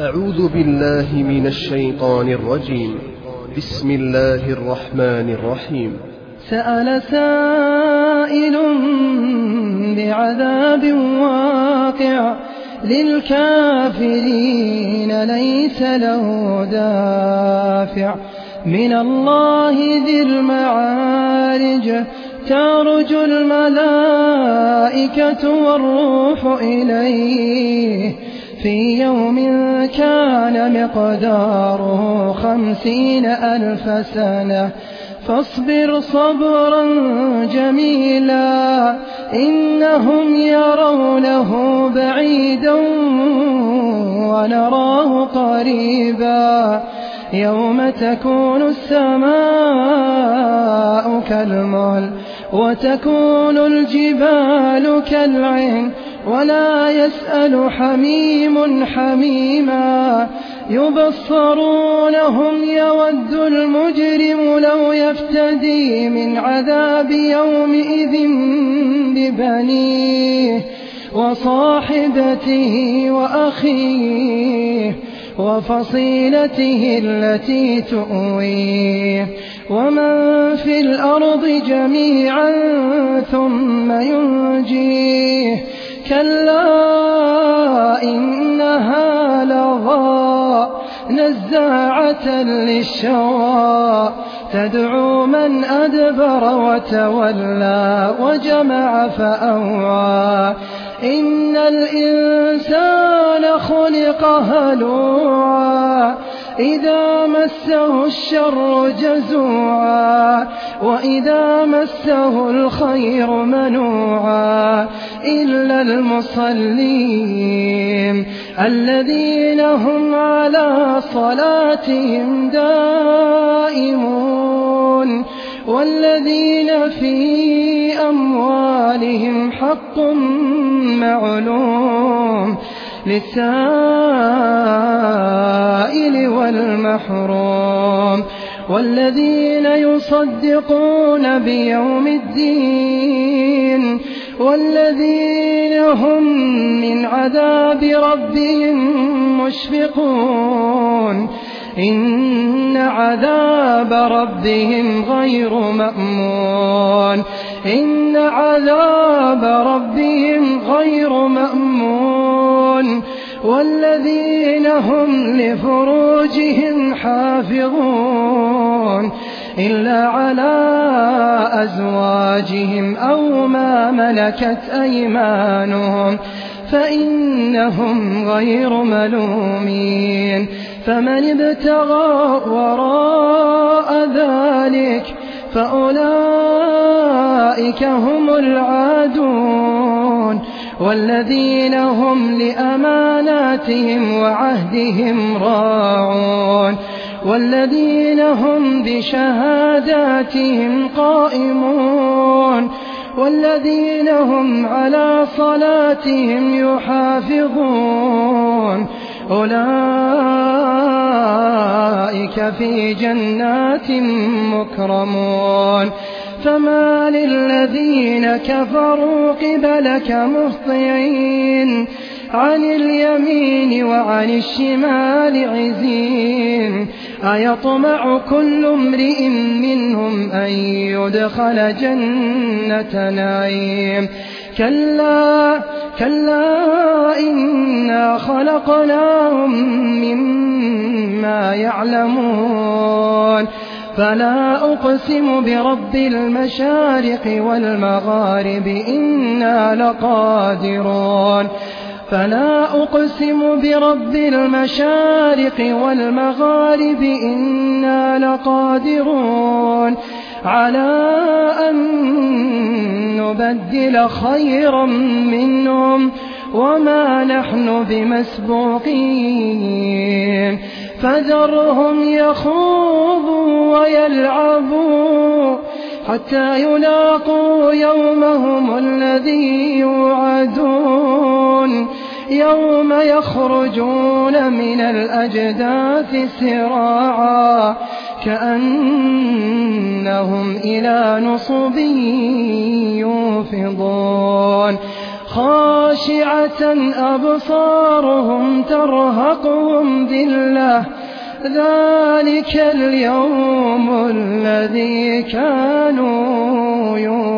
أعوذ بالله من الشيطان الرجيم. بسم الله الرحمن الرحيم. سأل سائل بعذاب واقع للكافرين ليس له دافع من الله ذي المعارج تعرج الملائكة والروح إليه في يوم كان مقداره 50,000 سنة فاصبر صبرا جميلا إنهم يرونه بعيدا ونراه قريبا يوم تكون السماء كالمهل وتكون الجبال كالعهن ولا يسأل حميم حميما يبصرونهم يود المجرم لو يفتدي من عذاب يومئذ ببنيه وصاحبته وأخيه وفصيلته التي تؤويه ومن في الأرض جميعا ثم ينجيه كلا إنها لظى نزاعة للشوى تدعو من أدبر وتولى وجمع فأوعى إن الإنسان خلق هلوعا إذا مسه الشر جزوعا وإذا مسه الخير منوعا إلا المصلين الذين هم على صلاتهم دائمون والذين في أموالهم حق معلوم للسائل والمحروم والذين يصدقون بيوم الدين والذين هم من عذاب ربهم مشفقون إن عذاب ربهم غير مأمون إن عذاب ربهم غير مأمون والذين هم لفروجهم حافظون إلا على أزواجهم أو ما ملكت أيمانهم فإنهم غير ملومين فمن ابتغى وراء ذلك فأولئك هم العادون والذين هم لأماناتهم وعهدهم راعون والذين هم بشهاداتهم قائمون والذين هم على صلاتهم يحافظون أولئك في جنات مكرمون فما للذين كفروا قبلك مهطعين عن اليمين وعن الشمال عزين أيطمع كل امرئ منهم أن يدخل جنة نعيم كلا إنا خلقناهم مما يعلمون فلا أقسم برب المشارق والمغارب إنا لقادرون فلا أقسم برب المشارق والمغارب إنا لقادرون على أن نبدل خيرا منهم وما نحن بمسبوقين فذرهم يخوضوا ويلعبوا حتى يلاقوا يومهم الذي يوعدون يوم يخرجون من الأجداث سراعا كأنهم إلى نصب يوفضون خاشعة أبصارهم ترهقهم ذلة ذلك اليوم الذي كانوا يوعدون.